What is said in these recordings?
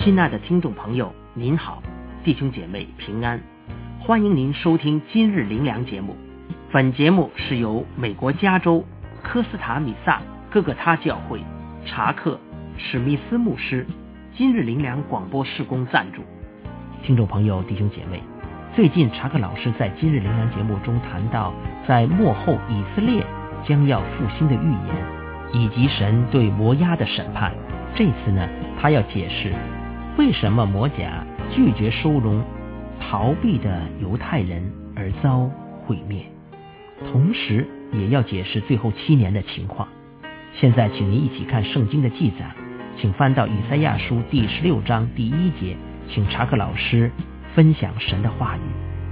亲爱的听众朋友，您好，弟兄姐妹平安，欢迎您收听今日灵粮节目。本节目是由美国加州科斯塔米萨哥哥他教会查克史密斯牧师今日灵粮广播事工赞助。听众朋友，弟兄姐妹，最近查克老师在今日灵粮节目中谈到在末后以色列将要复兴的预言，以及神对摩押的审判。这次呢，他要解释为什么摩甲拒绝收容逃避的犹太人而遭毁灭，同时也要解释最后7年的情况。现在请您一起看圣经的记载，请翻到以赛亚书第16章第1节，请查克老师分享神的话语。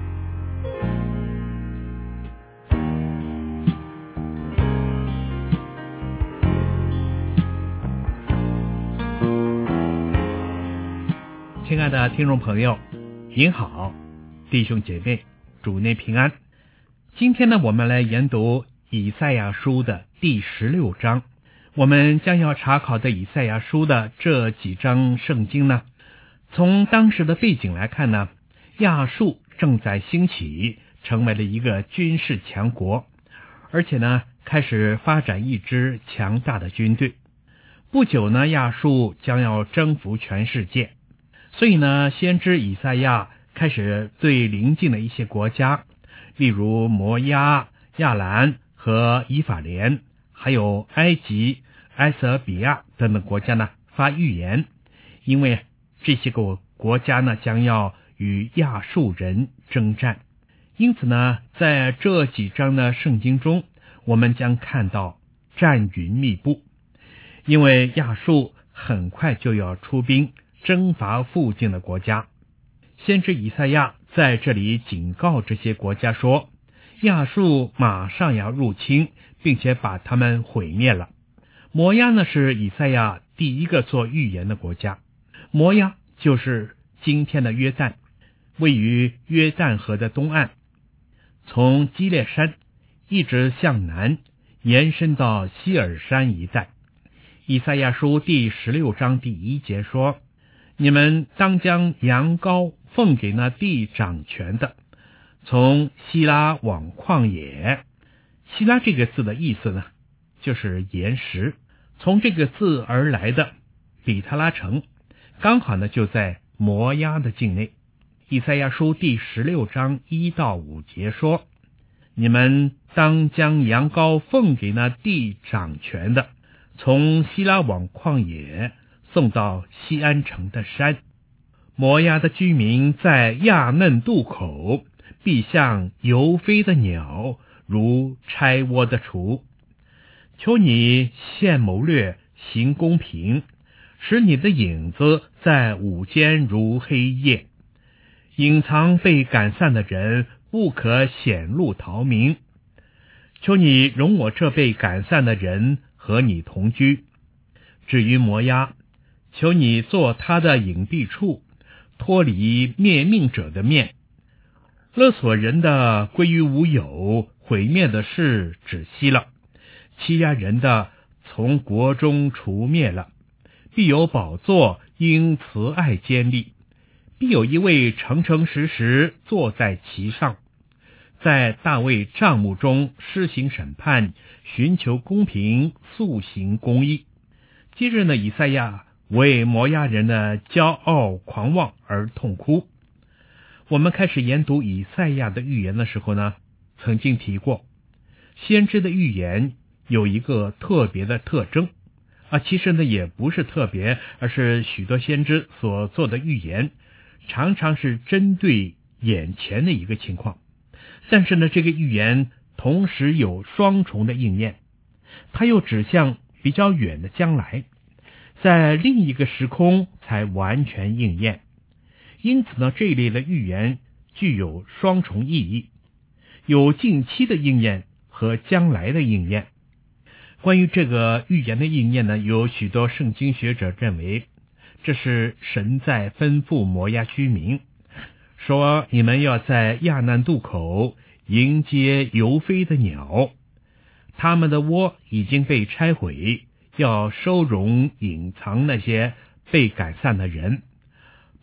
亲爱的听众朋友，您好，弟兄姐妹，主内平安。今天呢，我们来研读以赛亚书的第16章。我们将要查考的以赛亚书的这几章圣经呢，从当时的背景来看呢，亚述正在兴起，成为了一个军事强国，而且呢，开始发展一支强大的军队。不久呢，亚述将要征服全世界。所以呢，先知以赛亚开始对邻近的一些国家，例如摩押、亚兰和以法莲，还有埃及、埃塞比亚等等国家呢发预言，因为这些个国家呢将要与亚述人征战。因此呢，在这几章的圣经中，我们将看到战云密布，因为亚述很快就要出兵征伐附近的国家。先知以赛亚在这里警告这些国家说，亚述马上要入侵，并且把他们毁灭了。摩押呢，是以赛亚第一个做预言的国家。摩押就是今天的约旦，位于约旦河的东岸，从基列山一直向南延伸到希尔山一带。以赛亚书第16章第1节说，你们当将羊羔奉给那地掌权的，从希拉往旷野。希拉这个字的意思呢，就是岩石。从这个字而来的比特拉城，刚好呢就在摩押的境内。以赛亚书第16章1到5节说，你们当将羊羔奉给那地掌权的，从希拉往旷野，送到西安城的山。摩押的居民在亚嫩渡口，必像游飞的鸟，如拆窝的雏。求你现谋略，行公平，使你的影子在午间如黑夜。隐藏被赶散的人，不可显露逃民。求你容我这被赶散的人和你同居。至于摩押，求你做他的隐蔽处，脱离灭命者的面。勒索人的归于无有，毁灭的事止息了，欺压人的从国中除灭了。必有宝座因慈爱坚立，必有一位诚诚实实坐在其上，在大卫帐幕中施行审判，寻求公平，速行公义。今日呢，以赛亚为摩押人的骄傲狂妄而痛哭。我们开始研读以赛亚的预言的时候呢，曾经提过，先知的预言有一个特别的特征其实呢也不是特别，而是许多先知所做的预言常常是针对眼前的一个情况，但是呢这个预言同时有双重的应验，它又指向比较远的将来，在另一个时空才完全应验。因此呢，这一类的预言具有双重意义，有近期的应验和将来的应验。关于这个预言的应验呢，有许多圣经学者认为，这是神在吩咐摩押居民，说你们要在亚嫩渡口迎接游飞的鸟，他们的窝已经被拆毁，要收容隐藏那些被赶散的人，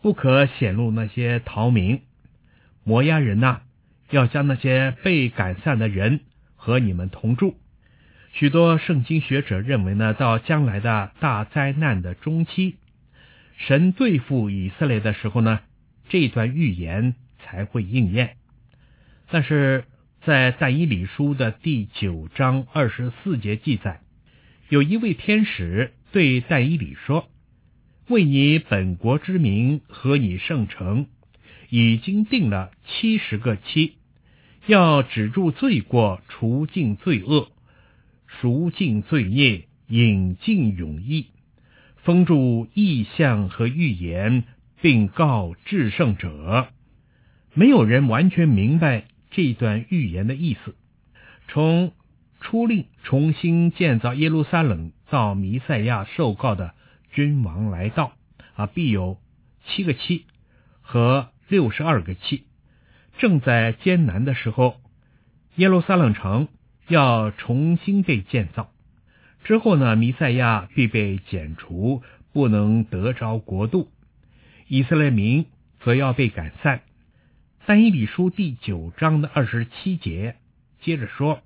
不可显露那些逃民。摩押人呐，要将那些被赶散的人和你们同住。许多圣经学者认为呢，到将来的大灾难的中期，神对付以色列的时候呢，这段预言才会应验。但是在但以理书的第9章24节记载，有一位天使对但以理说，为你本国之名和你圣城已经定了70个期，要止住罪过，除尽罪恶，赎尽罪孽，引进永义，封住异象和预言，并告至圣者。没有人完全明白这段预言的意思。从出令重新建造耶路撒冷到弥赛亚受告的君王来到必有7个期和62个期。正在艰难的时候，耶路撒冷城要重新被建造，之后呢，弥赛亚必被剪除，不能得着国度，以色列民则要被赶散。但以理书第9章的27节接着说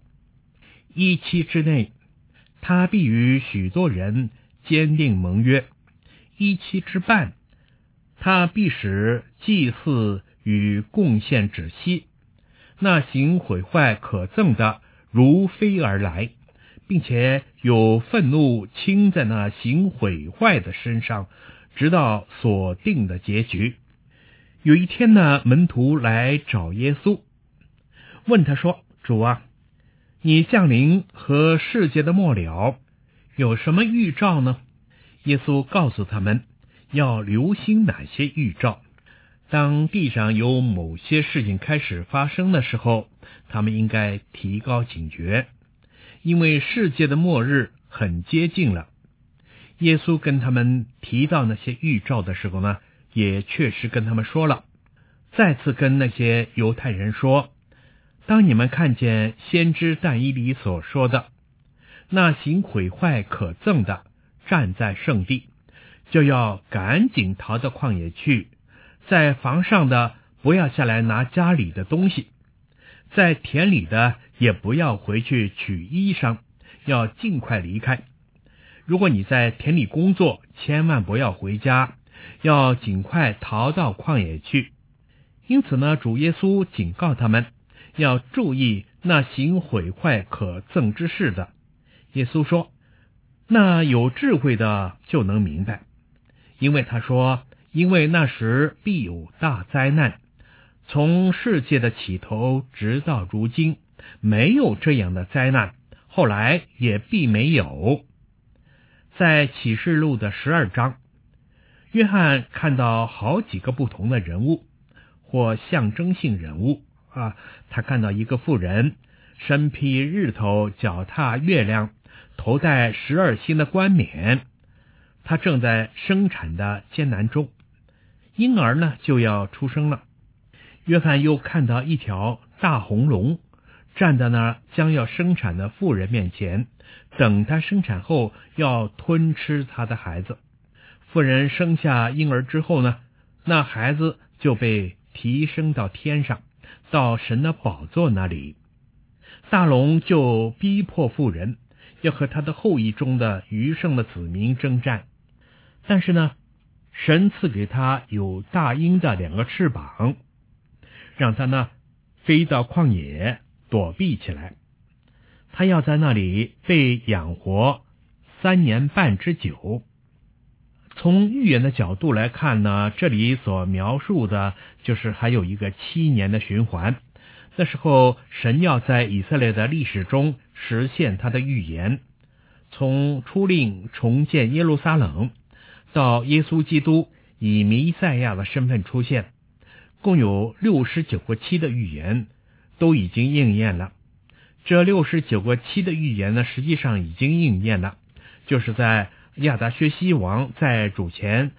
，1期之内，他必与许多人坚定盟约；1期之半，他必使祭祀与贡献止息，那行毁坏可憎的如飞而来，并且有愤怒倾在那行毁坏的身上，直到所定的结局。有一天呢，门徒来找耶稣，问他说，主啊，你降临和世界的末了有什么预兆呢？耶稣告诉他们要留心哪些预兆。当地上有某些事情开始发生的时候，他们应该提高警觉，因为世界的末日很接近了。耶稣跟他们提到那些预兆的时候呢，也确实跟他们说了，再次跟那些犹太人说，当你们看见先知但以理所说的，那行毁坏可憎的站在圣地，就要赶紧逃到旷野去，在房上的不要下来拿家里的东西，在田里的也不要回去取衣裳，要尽快离开。如果你在田里工作，千万不要回家，要尽快逃到旷野去。因此呢，主耶稣警告他们要注意那行毁坏可憎之事的。耶稣说，那有智慧的就能明白，因为他说，因为那时必有大灾难，从世界的起头直到如今，没有这样的灾难，后来也必没有。在启示录的12章，约翰看到好几个不同的人物或象征性人物他看到一个妇人身披日头，脚踏月亮，头戴12星的冠冕，他正在生产的艰难中，婴儿呢就要出生了。约翰又看到一条大红龙站在那儿将要生产的妇人面前，等她生产后要吞吃她的孩子。妇人生下婴儿之后呢，那孩子就被提升到天上，到神的宝座那里。大龙就逼迫妇人，要和他的后裔中的余剩的子民征战。但是呢，神赐给他有大鹰的2个翅膀，让他呢飞到旷野躲避起来。他要在那里被养活3年半之久。从预言的角度来看呢，这里所描述的就是还有一个7年的循环。那时候神要在以色列的历史中实现他的预言，从出令重建耶路撒冷到耶稣基督以弥赛亚的身份出现，共有69个期的预言都已经应验了。这69个期的预言呢，实际上已经应验了，就是在亚达薛西王在主前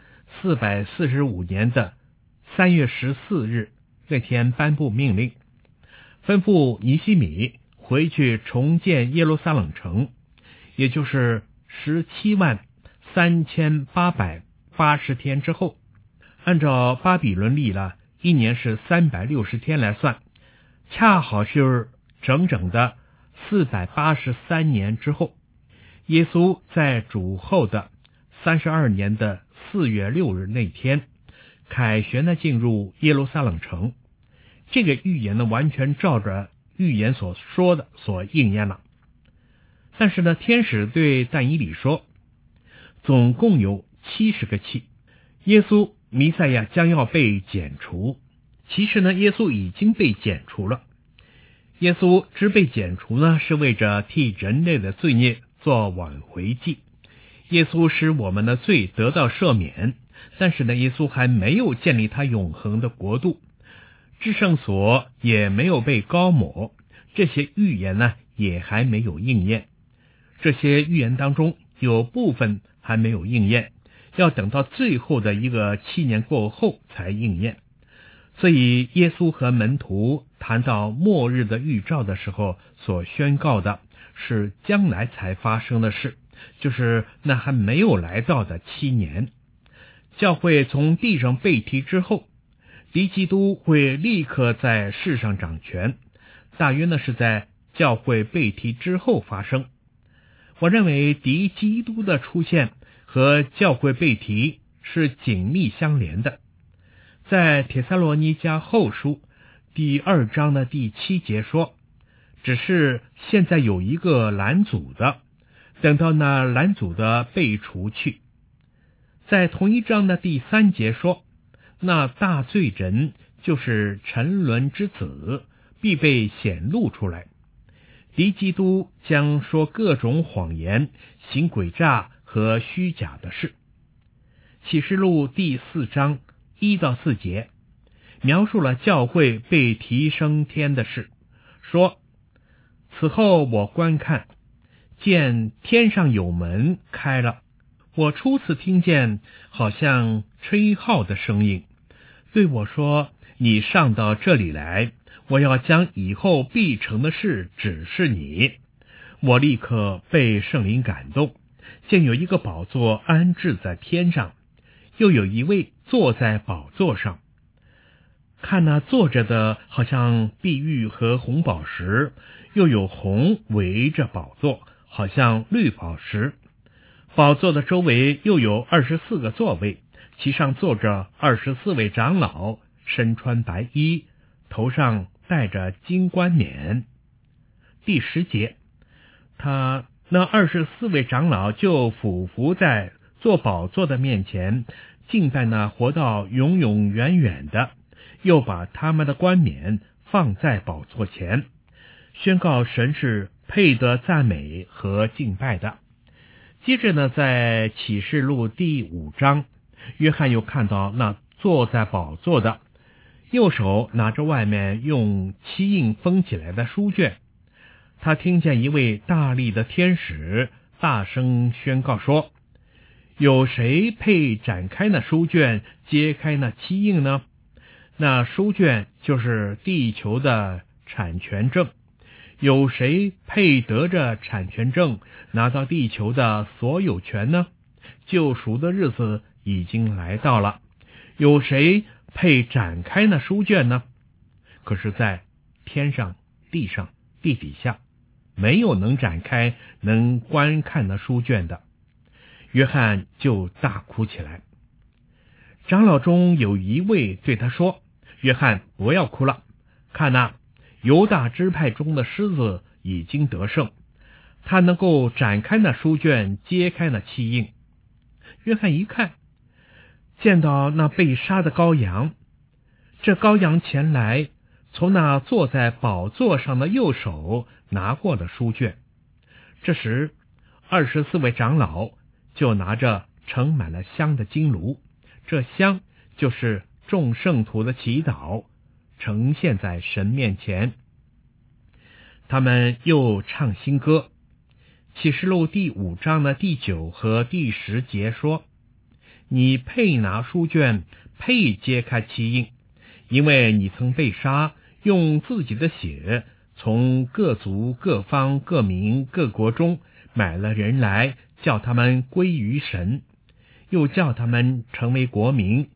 445年的3月14日那天颁布命令，吩咐尼希米回去重建耶路撒冷城，也就是173880天之后。 按照巴比伦历了1年是360天来算，恰好是整整的483年之后，耶稣在主后的32年的4月6日那天，凯旋的进入耶路撒冷城。这个预言呢，完全照着预言所说的所应验了。但是呢，天使对但以理说，总共有70个气，耶稣弥赛亚将要被剪除。其实呢，耶稣已经被剪除了。耶稣之被剪除呢，是为着替人类的罪孽做挽回祭。耶稣使我们的罪得到赦免，但是呢，耶稣还没有建立他永恒的国度，至圣所也没有被膏抹，这些预言呢也还没有应验。这些预言当中有部分还没有应验，要等到最后的一个7年过后才应验。所以耶稣和门徒谈到末日的预兆的时候，所宣告的是将来才发生的事，就是那还没有来到的7年。教会从地上被提之后，敌基督会立刻在世上掌权，大约呢是在教会被提之后发生。我认为敌基督的出现和教会被提是紧密相连的。在帖撒罗尼迦后书第2章的第7节说，只是现在有一个拦阻的，等到那拦阻的被除去。在同一章的第3节说，那大罪人就是沉沦之子，必被显露出来。敌基督将说各种谎言，行诡诈和虚假的事。启示录第4章1到4节描述了教会被提升天的事，说，此后我观看，见天上有门开了，我初次听见好像吹号的声音，对我说，你上到这里来，我要将以后必成的事指示你。我立刻被圣灵感动，见有一个宝座安置在天上，又有一位坐在宝座上。看那坐着的好像碧玉和红宝石，又有红围着宝座，好像绿宝石。宝座的周围又有24个座位，其上坐着24位长老，身穿白衣，头上戴着金冠冕。第10节，他那24位长老就俯伏在坐宝座的面前，敬拜那活到永永远远的，又把他们的冠冕放在宝座前，宣告神是配得赞美和敬拜的。接着呢，在启示录第5章，约翰又看到那坐在宝座的，右手拿着外面用漆印封起来的书卷。他听见一位大力的天使大声宣告说，有谁配展开那书卷，揭开那漆印呢？那书卷就是地球的产权证。有谁配得着产权证，拿到地球的所有权呢？救赎的日子已经来到了。有谁配展开那书卷呢？可是在天上、地上、地底下，没有能展开、能观看那书卷的。约翰就大哭起来。长老中有一位对他说，约翰，不要哭了，看哪，犹大支派中的狮子已经得胜，他能够展开那书卷，揭开那漆印。约翰一看，见到那被杀的羔羊，这羔羊前来，从那坐在宝座上的右手拿过了书卷。这时24位长老就拿着盛满了香的金炉，这香就是众圣徒的祈祷，呈现在神面前。他们又唱新歌。启示录第5章的第9和第10节说，你配拿书卷，配揭开漆印，因为你曾被杀，用自己的血从各族各方各民各国中买了人来，叫他们归于神，又叫他们成为国民，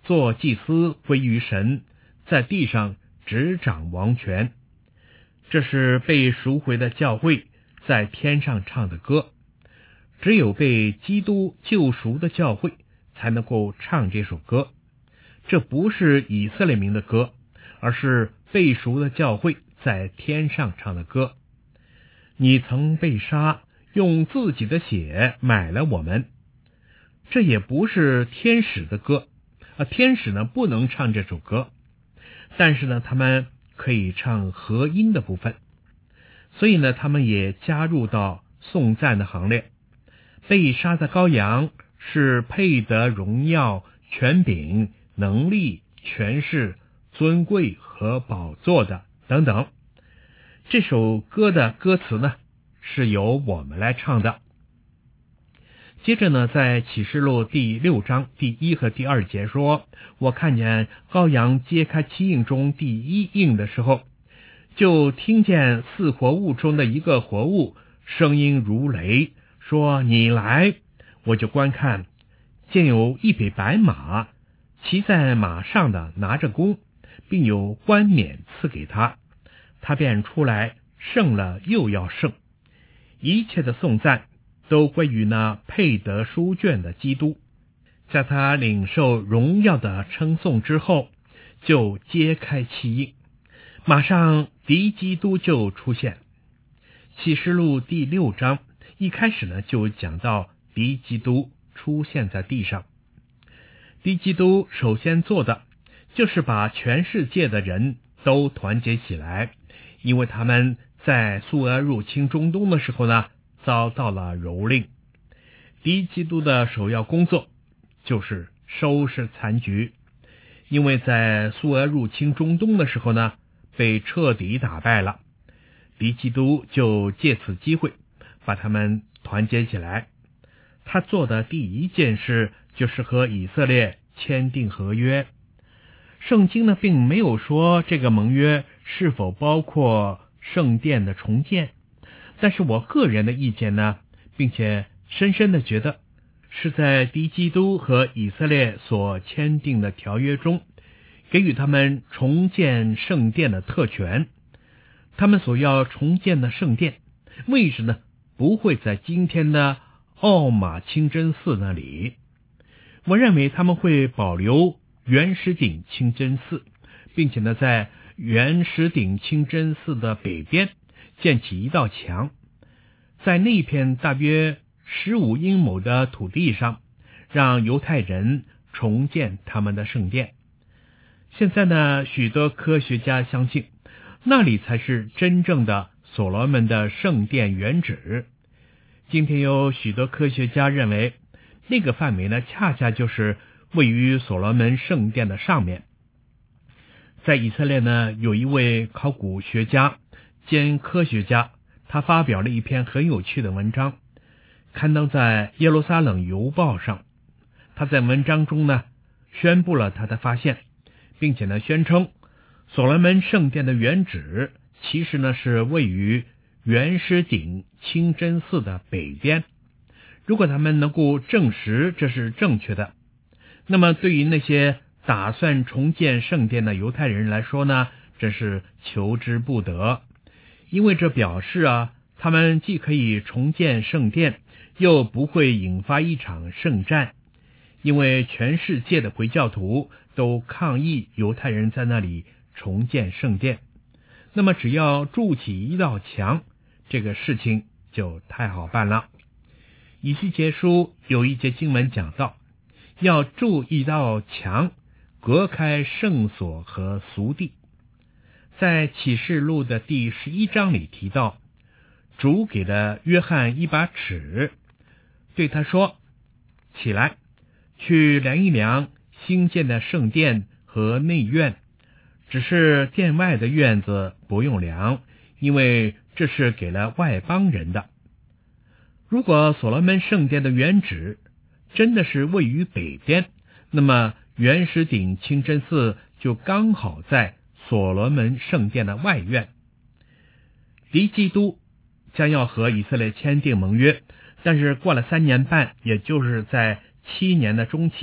做祭司归于神，在地上执掌王权。这是被赎回的教会在天上唱的歌，只有被基督救赎的教会才能够唱这首歌。这不是以色列民的歌，而是被赎的教会在天上唱的歌。你曾被杀，用自己的血买了我们。这也不是天使的歌，天使呢不能唱这首歌，但是呢他们可以唱和音的部分，所以呢他们也加入到颂赞的行列。被杀的羔羊是配得荣耀、权柄、能力、权势、尊贵和宝座的等等。这首歌的歌词呢是由我们来唱的。接着呢，在启示录第6章第1和第2节说，我看见羔羊揭开7印中第1印的时候，就听见4活物中的一个活物声音如雷，说你来。我就观看，见有一匹白马，骑在马上的拿着弓，并有冠冕赐给他，他便出来，胜了又要胜。一切的颂赞都归于那配得书卷的基督。在他领受荣耀的称颂之后，就揭开7印，马上敌基督就出现。启示录第6章一开始呢，就讲到敌基督出现在地上。敌基督首先做的就是把全世界的人都团结起来，因为他们在苏俄入侵中东的时候呢，遭到了蹂躏。敌基督的首要工作就是收拾残局，因为在苏俄入侵中东的时候呢，被彻底打败了。敌基督就借此机会把他们团结起来。他做的第一件事就是和以色列签订合约。圣经呢并没有说这个盟约是否包括圣殿的重建，但是我个人的意见呢，并且深深的觉得是在敌基督和以色列所签订的条约中，给予他们重建圣殿的特权。他们所要重建的圣殿位置呢，不会在今天的奥马清真寺那里。我认为他们会保留原石顶清真寺，并且呢，在原石顶清真寺的北边建起一道墙，在那片大约15英亩的土地上，让犹太人重建他们的圣殿。现在呢，许多科学家相信那里才是真正的所罗门的圣殿原址。今天有许多科学家认为，那个范围呢，恰恰就是位于所罗门圣殿的上面。在以色列呢，有一位考古学家兼科学家，他发表了一篇很有趣的文章，刊登在耶路撒冷邮报上。他在文章中呢，宣布了他的发现，并且呢，宣称所罗门圣殿的原址其实呢是位于原石顶清真寺的北边。如果他们能够证实这是正确的，那么对于那些打算重建圣殿的犹太人来说呢，这是求之不得。因为这表示他们既可以重建圣殿，又不会引发一场圣战。因为全世界的回教徒都抗议犹太人在那里重建圣殿，那么只要筑起一道墙，这个事情就太好办了。以西结书有一节经文讲到，要筑一道墙，隔开圣所和俗地。在启示录的第11章里提到，主给了约翰一把尺，对他说，起来，去量一量新建的圣殿和内院，只是殿外的院子不用量，因为这是给了外邦人的。如果所罗门圣殿的原址真的是位于北边，那么原石顶清真寺就刚好在所罗门圣殿的外院。敌基督将要和以色列签订盟约，但是过了3年半，也就是在7年的中期，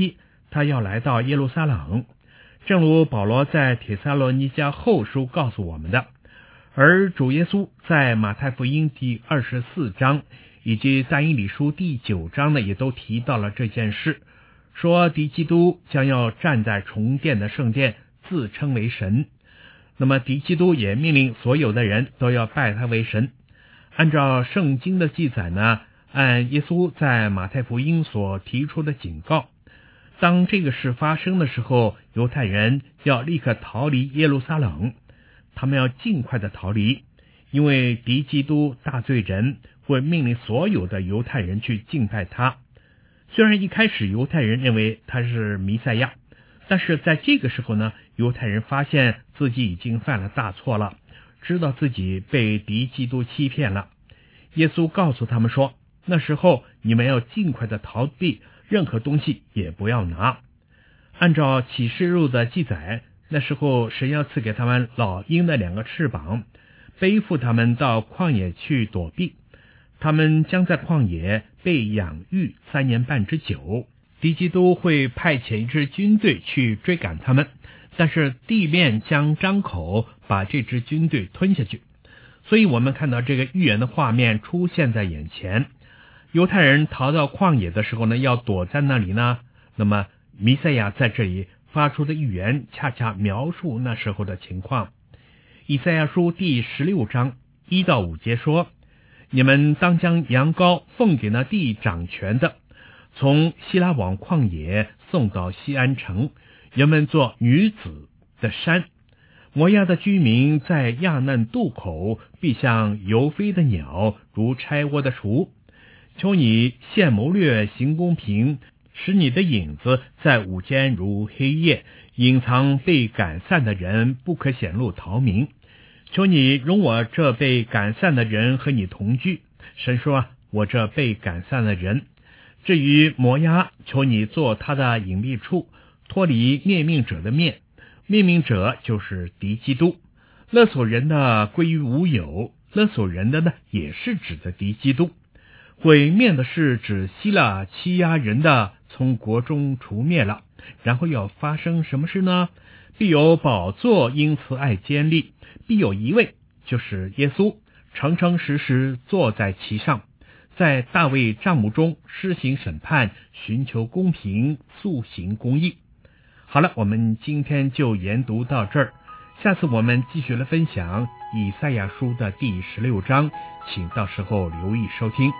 他要来到耶路撒冷，正如保罗在帖撒罗尼迦后书告诉我们的。而主耶稣在马太福音第24章以及但以理书第9章呢，也都提到了这件事，说敌基督将要站在重建的圣殿，自称为神。那么敌基督也命令所有的人都要拜他为神。按照圣经的记载呢，按耶稣在马太福音所提出的警告，当这个事发生的时候，犹太人要立刻逃离耶路撒冷，他们要尽快的逃离，因为敌基督大罪人会命令所有的犹太人去敬拜他。虽然一开始犹太人认为他是弥赛亚，但是在这个时候呢，犹太人发现自己已经犯了大错了，知道自己被敌基督欺骗了。耶稣告诉他们说，那时候你们要尽快的逃避，任何东西也不要拿。按照启示录的记载，那时候神要赐给他们老鹰的2个翅膀，背负他们到旷野去躲避。他们将在旷野被养育3年半之久。敌基督会派遣一支军队去追赶他们，但是地面将张口把这支军队吞下去。所以我们看到这个预言的画面出现在眼前。犹太人逃到旷野的时候呢，要躲在那里呢，那么弥赛亚在这里发出的预言恰恰描述那时候的情况。以赛亚书第16章1到5节说，你们当将羊羔奉给那地掌权的，从希拉往旷野送到西安城，原本做女子的山。摩押的居民在亚嫩渡口，必像游飞的鸟，如拆窝的雏。求你现谋略，行公平，使你的影子在午间如黑夜，隐藏被赶散的人，不可显露逃民。求你容我这被赶散的人和你同居。神说，我这被赶散的人。至于摩押，求你做他的隐秘处，脱离灭命者的面。灭命者就是敌基督，勒索人的归于无有，勒索人的呢，也是指的敌基督。毁灭的是指希腊欺压人的从国中除灭了，然后要发生什么事呢？必有宝座因慈爱坚立，必有一位，就是耶稣，诚诚实实坐在其上，在大卫帐幕中施行审判，寻求公平，速行公义。好了，我们今天就研读到这儿，下次我们继续来分享以赛亚书的第16章，请到时候留意收听。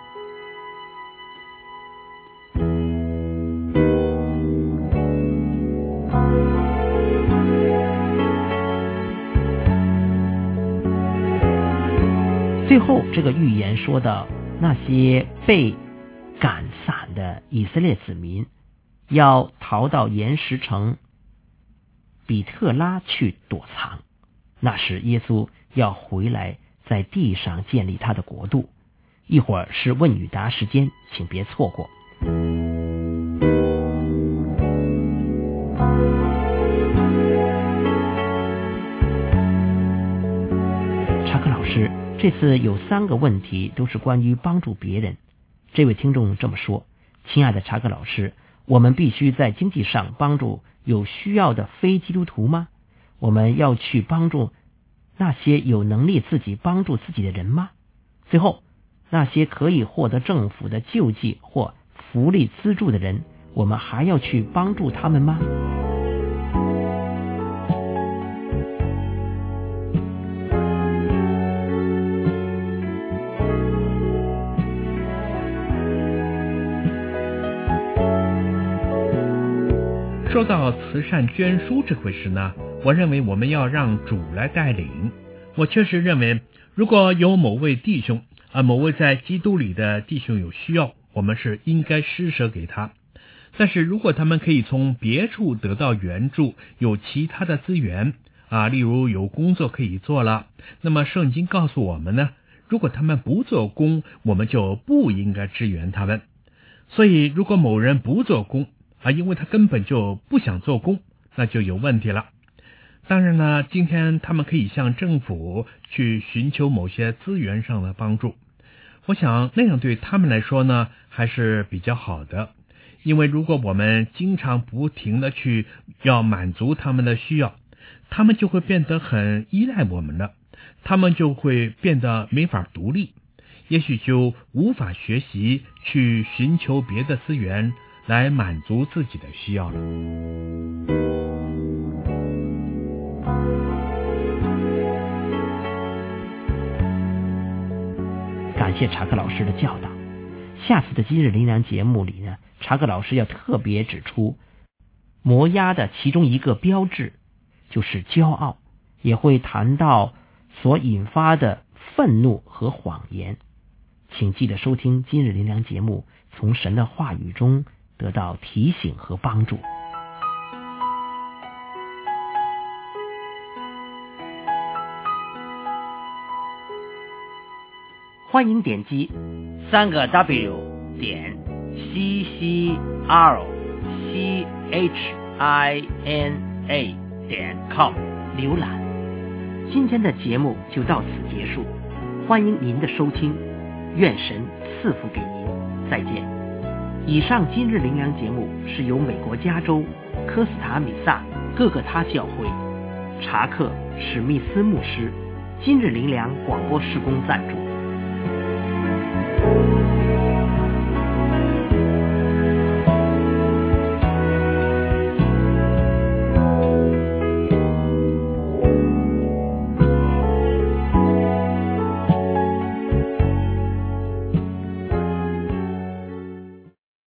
最后这个预言说到，那些被赶散的以色列子民要逃到岩石城比特拉去躲藏，那时耶稣要回来在地上建立他的国度。一会儿是问与答时间，请别错过。查克老师，这次有3个问题都是关于帮助别人。这位听众这么说，亲爱的查克老师，我们必须在经济上帮助有需要的非基督徒吗？我们要去帮助那些有能力自己帮助自己的人吗？最后，那些可以获得政府的救济或福利资助的人，我们还要去帮助他们吗？ 说到慈善捐书这回事呢，我认为我们要让主来带领。我确实认为，如果有某位弟兄某位在基督里的弟兄有需要，我们是应该施舍给他。但是如果他们可以从别处得到援助，有其他的资源例如有工作可以做了，那么圣经告诉我们呢，如果他们不做工，我们就不应该支援他们。所以如果某人不做工因为他根本就不想做工，那就有问题了。当然呢，今天他们可以向政府去寻求某些资源上的帮助，我想那样对他们来说呢还是比较好的， 因为如果我们经常不停的去要满足他们的需要，他们就会变得很依赖我们了，他们就会变得没法独立，也许就无法学习去寻求别的资源来满足自己的需要了。 感谢查克老师的教导。下次的今日灵粮节目里呢，查克老师要特别指出磨鸭的其中一个标志就是骄傲，也会谈到所引发的愤怒和谎言。请记得收听今日灵粮节目，从神的话语中得到提醒和帮助。欢迎点击3个W.CCROCHINA.com 浏览。今天的节目就到此结束，欢迎您的收听，愿神赐福给您，再见。以上今日灵粮节目是由美国加州科斯塔米萨各个他教会查克史密斯牧师今日灵粮广播事工赞助。